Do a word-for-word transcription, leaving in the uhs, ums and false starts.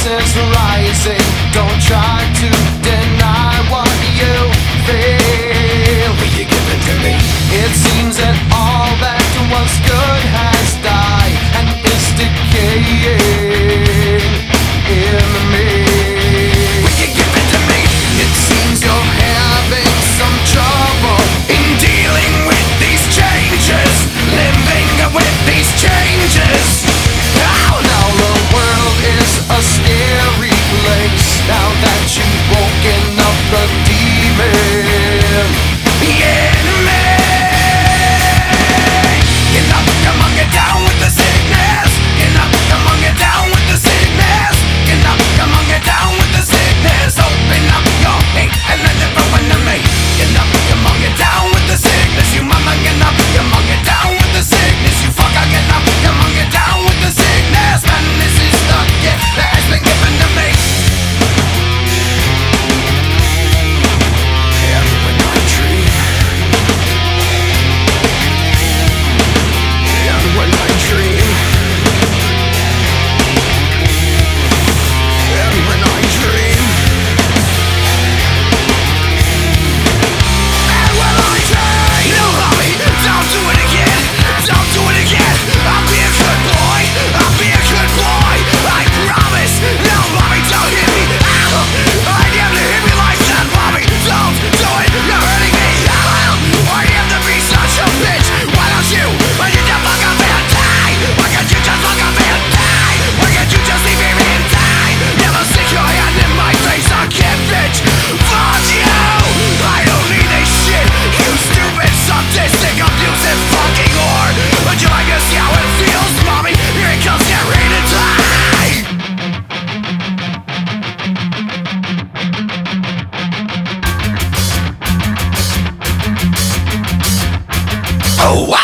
voices rising. Don't try to deny what you feel. Will you give it to me? It seems that all that was good has died and is decaying in me. Will you give it to me? It seems you're having some trouble In dealing with these changes, living with these changes. now. Now the world is a scary place. Now that you've woken up the demon in me. Get up, come on, get down with the sickness. Get up, come on, get down with the sickness. Get up, come on, get down with the sickness. Open up your hate and let it flow into me. Get up, come on, get down with the sickness. You mama, get up, come on, get down with the sickness. You fucker, get up, come on, get down with the sickness. Man, this is the gift that has been given to me. And when I dream, and when I dream, and when I dream, and when I dream. No, mommy, don't do it again. Don't do it again. I'll be a good boy. I'll be a good boy. I promise. No, mommy, don't hit me. Ow! I am to hit me like that, mommy. Don't do it. You're hurting me. Ow! I am to be such a bitch. Why don't you? Why can't you fuck up and die? Why can't you just fuck up and die? Why can't you just leave me and die? Never stick your hand in my face. I can't bitch. Fuck you. I don't need this shit. You stupid, sadistic, abusive fucking whore. Would you like to see how it feels, mommy? Here it comes, get ready to die. Oh, wow.